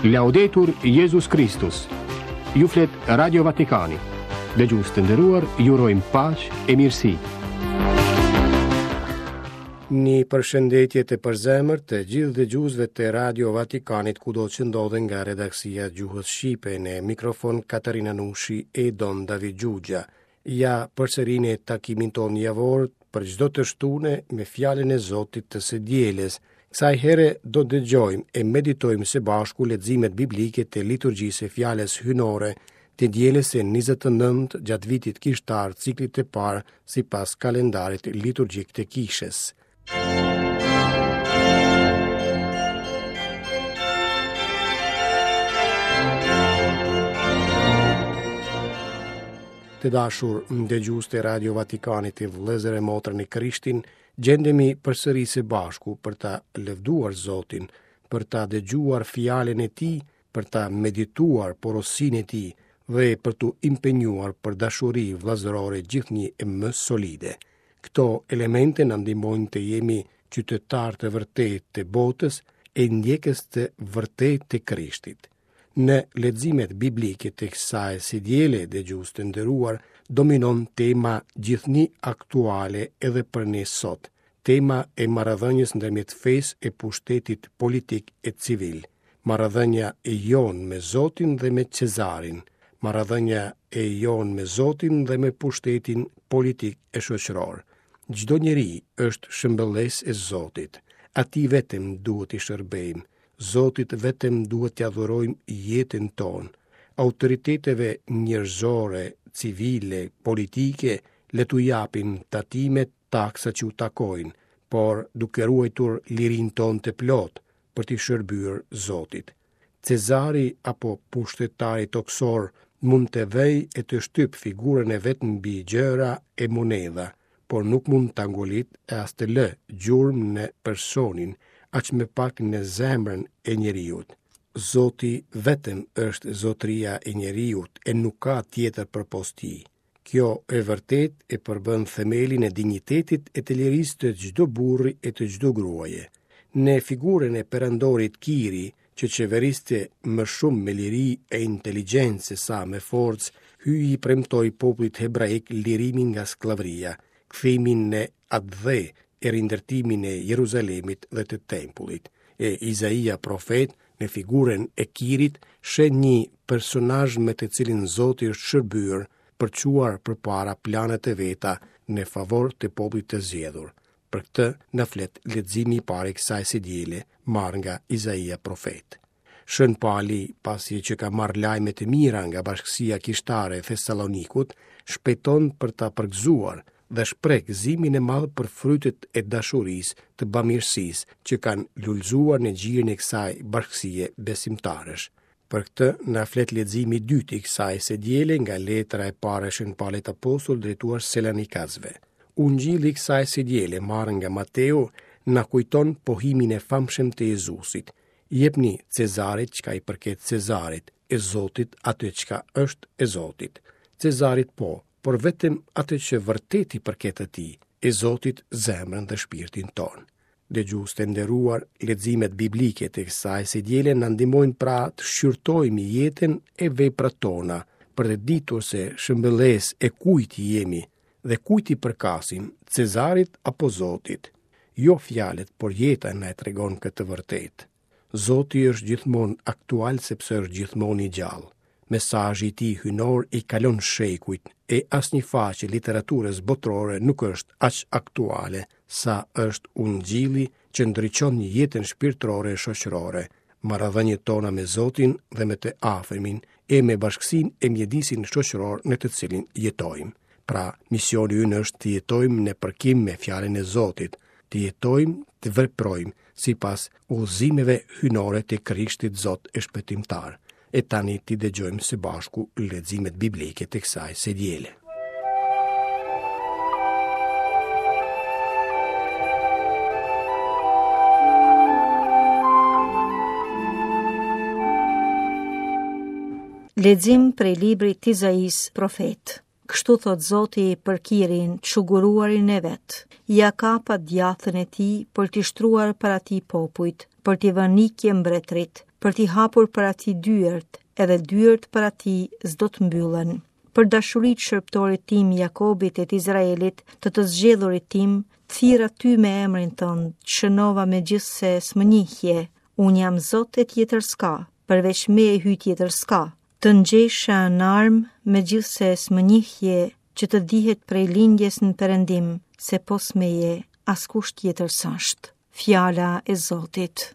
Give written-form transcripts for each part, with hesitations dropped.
Laudetur Jesus Christus. Ju flet Radio Vatikani. Dëgjues të nderuar, ju urojmë paqë e mirësi. Një përshëndetje të përzemërt të gjithë dëgjuesve të Radio Vatikanit kudo që ndodhen nga redaksia Gjuhës Shqipe, në mikrofon Katarina Nushi e Don David Gjugja. Ja përsërin e takimin ton javor për çdo të shtune me fjalën e Zotit të së dielës. Kësaj here do dëgjojmë e meditojmë së bashku leximet biblike të liturgjisë së fjalës hynore të dielës së 29 gjatë vitit kishtar, ciklit të parë sipas kalendarit liturgjik të kishës. Të dashur dëgjues të Radio Vatikanit, të vëllezër e motra në Krishtin, gjendemi përsëri së bashku për ta lëvduar Zotin, për ta dëgjuar fjalën e Tij, për ta medituar porosinë e Tij dhe për tu impenjuar për dashuri vëllazërore gjithnjë e më solide. Këto elemente na ndihmojnë të jemi qytetar të vërtet të botës e ndjekës të vërtet të Krishtit. Në leximet biblike të kësaj së diele, dëgjues të nderuar, dominon tema gjithnjë aktuale edhe për ne sot, tema e marrëdhënies ndërmjet fesë e pushtetit politik e civil, marrëdhënia e jon me Zotin dhe me Cezarin, marrëdhënia e jon me Zotin dhe me pushtetin politik e shoqëror. Çdo njeri është shëmbëlles e Zotit, atij vetëm duhet i shërbejmë. Zotit vetëm duhet t'i adhurojmë jetën tonë. Autoriteteve njerëzore, civile, politike, le t'u japin tatimet, taksa që u takojnë, por duke ruajtur lirinë tonë të plot për t'i shërbyer Zotit. Cezari apo pushtetari toksor mund të vej e të shtyp figurën e vet mbi gjëra e monedha, por nuk mund të angolit e as të lë gjurmë në personin, aq me pak në zemrën e njeriut. Zoti vetëm është zotëria e njeriut e nuk ka tjetër përpos tij. Kjo e vërtet e përbën themelin e dinjitetit e të lirisë të çdo burri e të çdo gruaje. Në figurën e perandorit Kiri, që qeveriste më shumë me liri e inteligjencë se sa me forcë, hyi i premtoi popullit hebraik lirimin nga skllavëria, kthimin në atdhe e rindërtimin e Jeruzalemit dhe të tempullit. E Izaia profet në figurën e Kirit shen një personazh me të cilin Zoti është shërbyer për çuar përpara planet e veta në favor të popullit të zgjedhur. Për këtë na flet leximi i parë i kësaj së diele, marrë nga Izaia profet. Shën Pali, pasi që ka marrë lajme të mira nga bashkësia kishtare e Thessalonikut, shpejton për ta përgëzuar dhe shpreh gëzimin e madh për frytet e dashurisë të bamirësisë që kanë lulëzuar në gjirin e kësaj bashkësie besimtarësh. Për këtë na flet leximi i dytë i kësaj së diele nga letra e parë e Shën Paulit Apostull drejtuar Salonikasve. Ungjilli i kësaj së diele marrë nga Mateu na kujton pohimin e famshëm të Jezusit. Jepni Cezarit çka i përket Cezarit, e Zotit atë çka është e Zotit. Cezarit po, por vetëm atë që vërtet i përket atij, e Zotit zemrën dhe shpirtin ton. Dëgjues të nderuar, leximet biblike të kësaj së diele na ndihmojnë pra të shqyrtojmë jetën e veprat tona, për të ditur se shëmbëlles e kujt jemi dhe kujt i përkasim, Cezarit apo Zotit. Jo fjalët, por jeta na e tregon këtë vërtet. Zoti është gjithmonë aktual sepse është gjithmonë i gjallë. Mesazhi i tij hynor i kalon shekujt e asnjë faqe literaturës botërore nuk është aq aktuale sa është Ungjilli që ndriçon jetën shpirtërore e shoqërore, marrëdhëniet tona me Zotin dhe me të afërmin e me bashkësinë e mjedisin shoqëror në të cilin jetojmë. Pra, misioni ynë është të jetojmë në përkim me fjalën e Zotit, të jetojmë, të veprojmë sipas udhëzimeve hynore të Krishtit Zot e shpëtimtar. E tani t'i dëgjojmë së bashku leximet biblike të kësaj së diele. Lexim prej librit të Izais profet. Kështu thot Zoti për Kirin, çuguruarin e vet. Ja kapa djathën e tij për t'i shtruar para tij popujt, për t'i vënë nikje mbretërit, për t'i hapur për ati dyert, edhe dyert për ati s'do të mbyllen. Për dashurit shërptorit tim Jakobit et Izraelit, të zgjedhurit tim, thirr aty me emrin tënd, shënova me gjithse s'më njihje, unë jam Zot e tjetër s'ka, përveç me e hy tjetër s'ka, të ngjeshja në armë me gjithse s'më njihje, që të dihet prej lindjes në Perëndim, se pos meje askush tjetër s'është. Fjala e Zotit.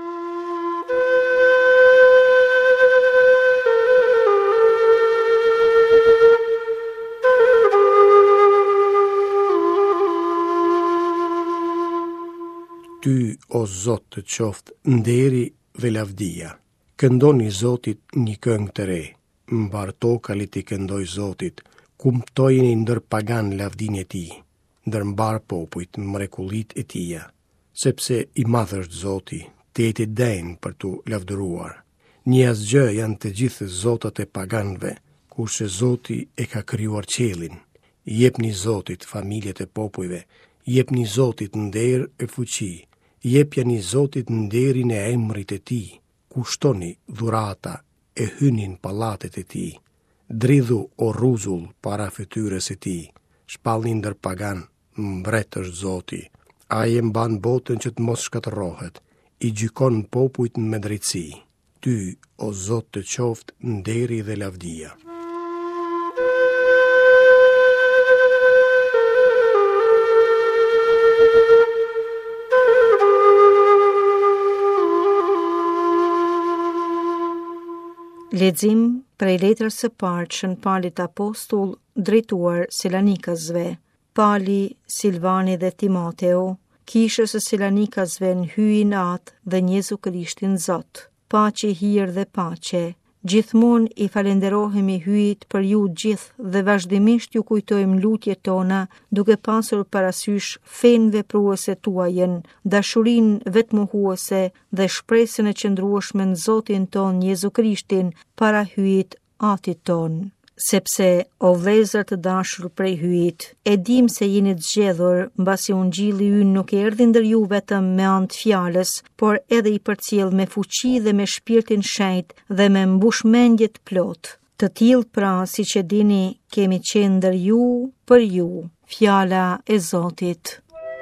Ty, o Zot, të qoftë nderi dhe lavdia. Këndoni Zotit një këngë të re, mbar tokalit I këndoj Zotit, kumtojeni ndër pagan lavdin e tij, ndër mbar popujt mrekullit e tija, sepse I madh është Zoti, teti den për tu lavdëruar. Një asgjë janë të gjithë zotat e paganëve, kurse Zoti e ka krijuar qiellin. Jepni Zotit familjet e popujve, jepni Zotit nder e fuqi, jepjani Zotit nderin e emrit e tij, kushtoni dhurata e hynin pallatet e tij. Dridhu o rruzull para fytyrës e tij, shpallni ndër pagan, mbret është Zoti. Ai e mban botën që të mos shkatërrohet, I gjykon popujt me drejtësi. Ty, o Zot, të qoftë nderi dhe lavdia. Lexim prej letrës së parë që në Palit Apostull drejtuar Selanikasve. Pali, Silvani dhe Timoteu, kishës së Selanikasve në hyin atë dhe në Jezu Krishtin Zot. Paqe, hir dhe paqe. Gjithmonë I falenderohemi hyjit për ju gjithë dhe vazhdimisht ju kujtojmë lutjet tona, duke pasur parasysh fenë vepruese tuajën, dashurinë vetmohuese dhe shpresën e qëndrueshme në Zotin ton Jezu Krishtin para hyjit Atit ton. Sepse, o vëllezër të dashur prej hyjit, e dim se jeni të zgjedhur, mbasi ungjilli ynë nuk erdhi ndër ju vetëm me anë të fjalës, por edhe I përcjell me fuqi dhe me shpirtin shenjt dhe me mbushmendje të plot. Të tillë pra, siç e dini, kemi qenë ndër ju për ju. Fjala e Zotit.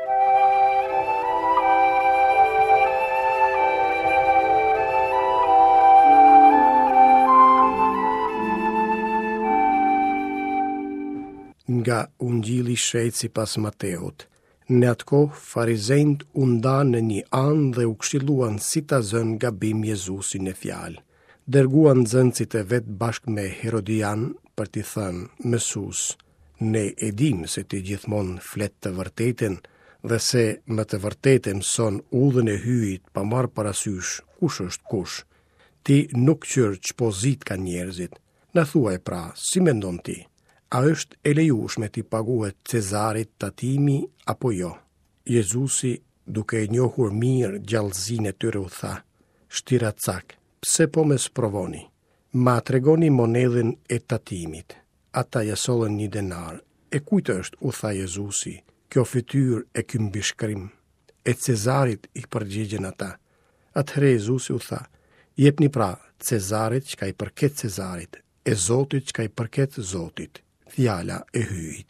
Nga ungjilli shejt sipas Mateut. Në atë kohë farizejt u ndanë në një anë dhe u këshilluan si ta zënë gabim Jezusin e fjalë. Dërguan nxënësit e vet bashkë me Herodian për t'i thënë: Mësues, ne e dim se ti gjithmonë flet të vërtetën dhe se më të vërtetë mëson udhën e hyjit pa marrë parasysh kush është kush. Ti nuk qyr çpozit ka njerëzit. Na thuaj pra, si mendon ti? A është e lejueshme t'i paguhet Cezarit tatimi apo jo? Jezusi, duke e njohur mirë gjallëzinë e tyre, u tha: Shtiracak, pse po më sprovoni? Ma tregoni monedhën e tatimit. Ata ja sollën 1 denar. E kujt është, u tha Jezusi, kjo fytyrë e ky mbishkrim? E Cezarit, I përgjigjen ata. Atëherë Jezusi u tha: Jepni pra Cezarit çka I përket Cezarit, e Zotit çka I përket Zotit. Fjala e hyjit.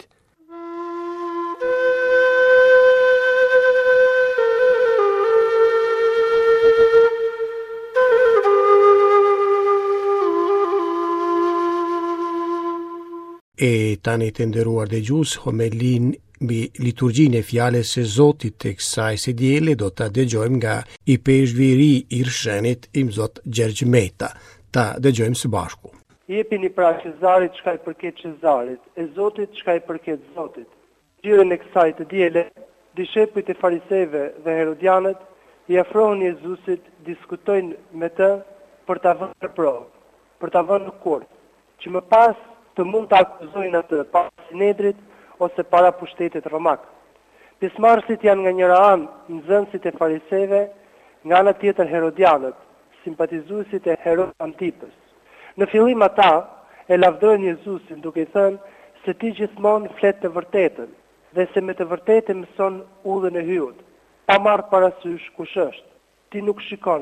E tani të nderuar dëgjues, homilin mbi liturgjinë e fjalës së Zotit të kësaj së diele do ta dëgjojmë nga I peshviri I Irshenit Imzot Gjergj Meta. Ta dëgjojmë së bashku. Jepini pra Cezarit çka I përket Cezarit, e Zotit çka I përket Zotit. Gjyrën e kësaj të diele, dishepujt e fariseve dhe herodianët I afrohen Jezusit, diskutojnë me të për ta vënë në provë, për ta vënë në kurt, që më pas të mund të akuzojnë atë para Sinedrit ose para pushtetit romak. Pjesëmarrësit janë nga njëra anë nxënësit e fariseve, nga ana tjetër herodianët, simpatizuesit e Herod Antipës. Në fillim ata e lavdërojnë Jezusin duke I thënë se ti gjithmonë flet të vërtetën dhe se me të vërtetë mëson udhën e hyjut, pa marrë parasysh kush është. Ti nuk shikon,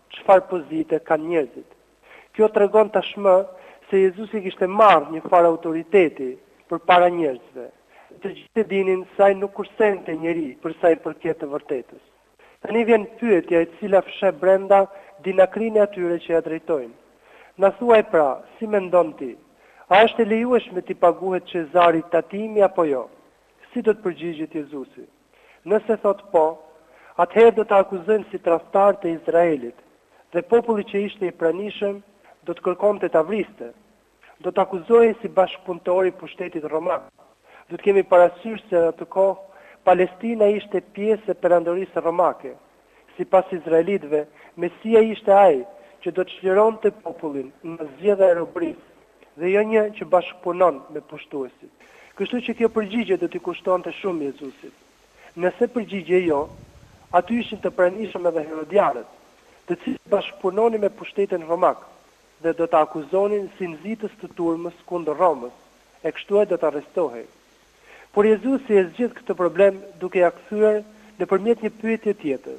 çfarë pozite kanë njerëzit. Kjo tregon tashmë se Jezusi kishte marrë një farë autoriteti përpara njerëzve. Të gjithë dinin se ai nuk kursente njeri për sa i përket të vërtetës. Tani vjen pyetja e cila fshe brenda dinakrinë e atyre që ja drejtojnë. Na thuaj pra, si mendon ti? A është e lejueshme t'i paguhet Cezarit tatimi apo jo? Si do të përgjigjet Jezusi? Nëse thot po, atëherë do të akuzojnë si tradhtar të Izraelit, dhe populli që ishte i pranishëm do të kërkonte ta vriste. Do të akuzojë si bashkëpunëtor i pushtetit roman. Do të kemi parasysh se në atë kohë Palestina ishte pjesë e perandorisë romake. Sipas izraelitëve, Mesia ishte ai që do të çlironte popullin nga zgjedhja e robërisë, dhe jo një që bashkëpunon me pushtuesit. Kështu që kjo përgjigje do t'i kushtonte shumë Jezusit. Nëse përgjigje jo, aty ishin të pranishëm edhe herodianët, të cilët bashkëpunonin me pushtetin romak dhe do të akuzonin si nxitës të turmës kundër Romës, e kështu e do të arrestohej. Por Jezusi e zgjidh këtë problem duke ja kthyer nëpërmjet një pyetje tjetër.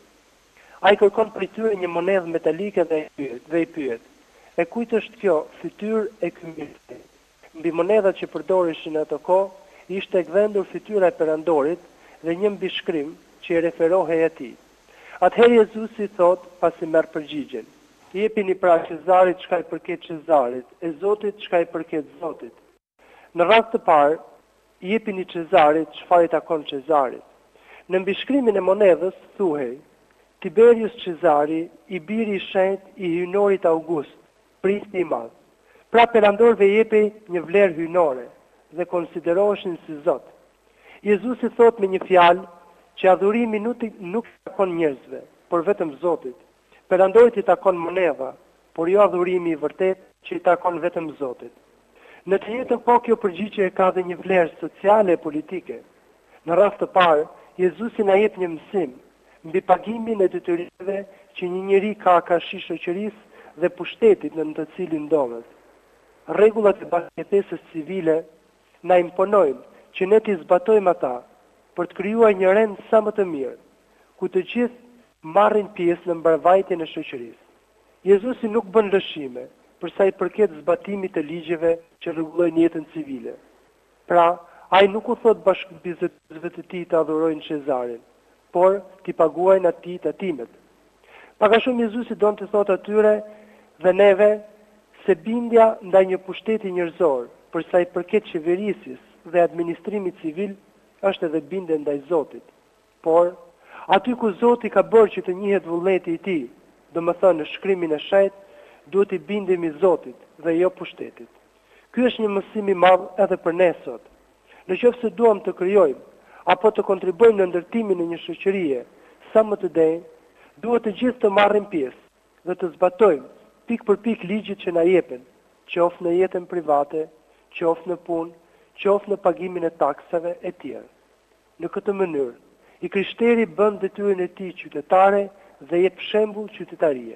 Ai kërkon prej tyre një monedhë metalike dhe i pyet: "E kujt është kjo fytyrë e ky mjeti?" Mbi monedhat që përdoreshin në ato kohë ishte gdhendur fytyra e perandorit dhe një mbishkrim që i referohej atij. Atëherë Jezusi thot, pasi merr përgjigjen: "Jepini pra Cezarit çka i përket Cezarit, e Zotit çka i përket Zotit." Në rast të parë, jepini Cezarit çfarë i takon Cezarit. Në mbishkrimin e monedhës thuhej: Tiberius Cezari, i biri i shenjtë i hyjnorit August, prisi i madh. Pra perandorëve jepej një vlerë hyjnore dhe konsideroheshin si Zot. Jezusi thot me një fjalë që adhurimi nuk takon njerëzve, por vetëm Zotit. Perandorit i takon monedha, por jo adhurimi i vërtet që i takon vetëm Zotit. Në të njëjtën kohë kjo përgjigje ka dhe një vlerë sociale e politike. Në rast të parë, Jezusi na jep një mësim mbi pagimin e detyrimeve që një njeri ka karshi shoqërisë dhe pushtetit në të cilin ndodhet. Rregullat e bashkëjetesës civile na imponojnë që ne t'i zbatojmë ata për të krijuar një rend sa më të mirë, ku të gjithë marrin pjesë në mbarvajtjen e shoqërisë. Jezusi nuk bën lëshime për sa i përket zbatimit të ligjeve që rregullojnë jetën civile. Pra, ai nuk u thot bashkëbizetësve të tij të adhurojnë Cezarin, por t'i paguajnë atij tatimet. Pak a shumë Jezusi don të thotë atyre dhe neve se bindja ndaj një pushteti njerëzor, për sa i përket qeverisjes dhe administrimit civil, është edhe bindje ndaj Zotit. Por, aty ku Zoti ka bërë që të njihet vullneti i tij, domethënë në shkrimin e shenjtë, duhet i bindemi Zotit dhe jo pushtetit. Ky është një mësim i madh edhe për ne sot. Nëse duam të krijojmë apo të kontribuojmë në ndërtimin e një shoqërie sa më të denjë, duhet të gjithë të marrim pjesë dhe të zbatojmë pik për pik ligjet që na jepen, qoftë në jetën private, qoftë në punë, qoftë në pagimin e taksave e tjerë. Në këtë mënyrë, i krishteri bën detyrën e tij qytetare dhe jep shembull qytetarie.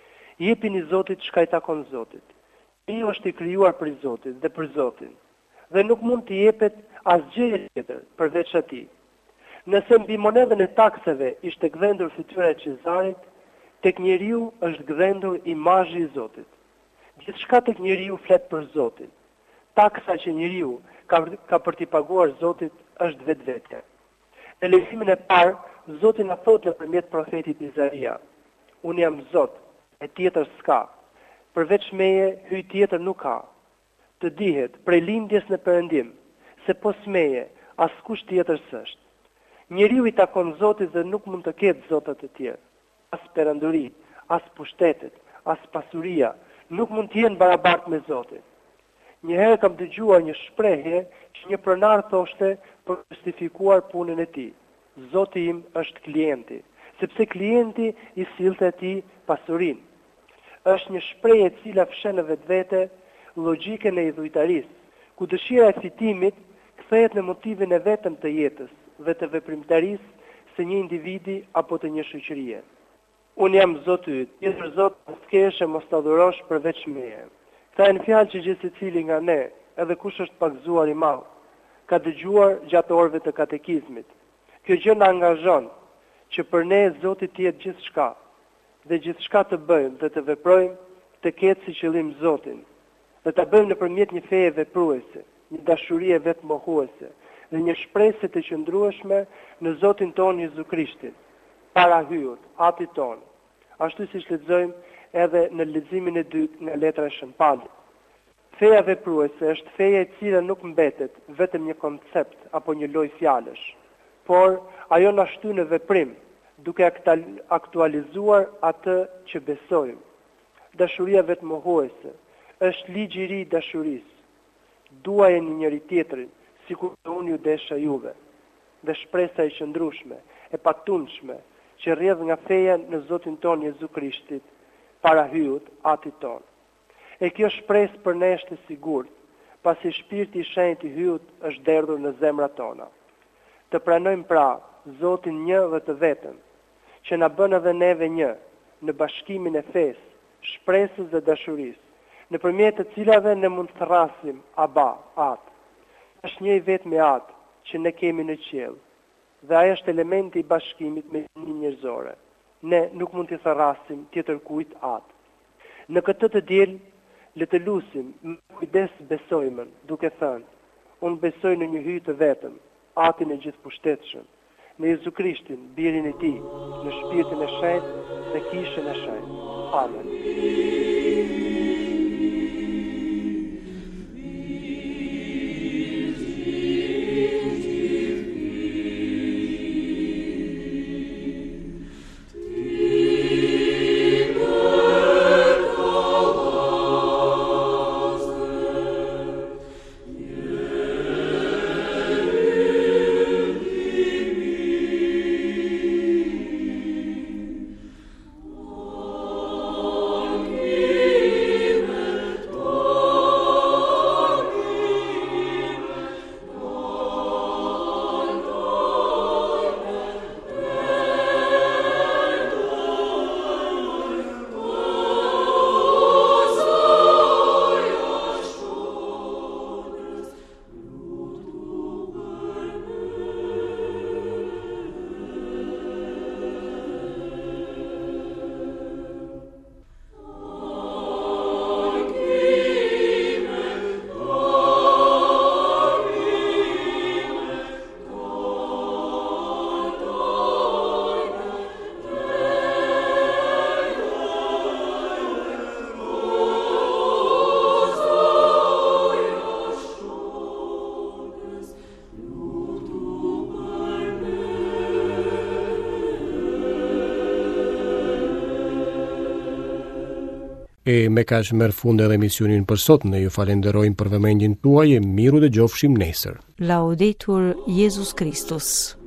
Jepini Zotit çka i takon Zotit. Ai është i krijuar për Zotin dhe për Zotin, dhe nuk mund të jepet asgjë tjetër përveç atij. Nëse mbi monedhën e taksave ishte gdhendur fytyra e Cezarit, tek njeriu është gdhendur imazhi i Zotit. Gjithçka tek njeriu flet për Zotin. Taksa që njeriu ka për t'i paguar Zotit është vetvetja. Në leximin e parë, Zoti na thotë nëpërmjet profetit Izaia: Unë jam Zot, e tjetër s'ka. Përveç meje, hyj tjetër nuk ka. Të dihet prej lindjes në perëndim, se pos meje, askush tjetër s'është. Njeriu i takon Zotit dhe nuk mund të ketë zotat të tjerë. As perandori, as pushtetet, as pasuria nuk mund të jenë barabartë me Zotin. Një herë kam dëgjuar një shprehje që një pronar thoshte për të justifikuar punën e tij: Zoti im është klienti, sepse klienti i sillte atij pasurinë. Është një shprehje e cila fshen në vetvete logjikën e idhujtarisë, ku dëshira e fitimit kthehet në motivin e vetëm të jetës dhe të veprimtarisë së një individi apo të një shoqërie. Unë jam Zoti yt, tjetër Zot s'kesh e mos ta adhurosh përveç meje. Këta janë fjalë që gjithë secili nga ne, edhe kush është pakzuar i madh, ka dëgjuar gjatë orëve të katekizmit. Kjo gjë na angazhon që për ne Zoti të jetë gjithçka, dhe gjithçka të bëjmë dhe të veprojmë të ketë si qëllim Zotin, dhe ta bëjmë nëpërmjet një feje vepruese, një dashurie vetmohuese dhe një shpresë të qëndrueshme në Zotin tonë Jezu Krishtin, para hyut, atit tonë, ashtu siç lexojmë edhe në leximin e dytë nga letra e Shën Pali. Feja vepruese është feja e cila nuk mbetet vetëm një koncept apo një lojë fjalësh, por ajo na shtyn në veprim, duke aktualizuar atë që besojmë. Dashuria vetmohuese është ligji i ri i dashurisë. Duajeni njëri tjetrin, sikur unë ju desha juve. Dhe shpresa e qëndrueshme, e patundshme, që rrjedh nga feja në Zotin ton Jezu Krishtit, para hyut atit ton. E kjo shpresë për ne është e sigurt, pasi Shpirti i Shenjtë i hyut është derdhur në zemrat tona. Të pranojmë pra Zotin një dhe të vetëm, që na bën edhe neve një, në bashkimin e fesë, shpresës dhe dashurisë, nëpërmjet të cilave ne mund të thrasim Aba, Atë. Është një i vetëm me Atë që ne kemi në qiell, dhe ai është elementi i bashkimit me një njerëzore. Ne nuk mund të thrasim tjetër kujt Atë. Në këtë të diel, le të lutim, me kujdes besojmën, duke thënë: unë besoj në një hyj të vetëm, Atin e gjithëpushtetshëm, në Jezu Krishtin, birin e Tij, në Shpirtin e Shenjtë dhe Kishën e Shenjtë. Amen. E me kaq merr fund edhe emisionin për sot. Ne ju falenderojmë për vëmendjen tuaj e miru dëgjofshim nesër. Laudetur Jesus Christus.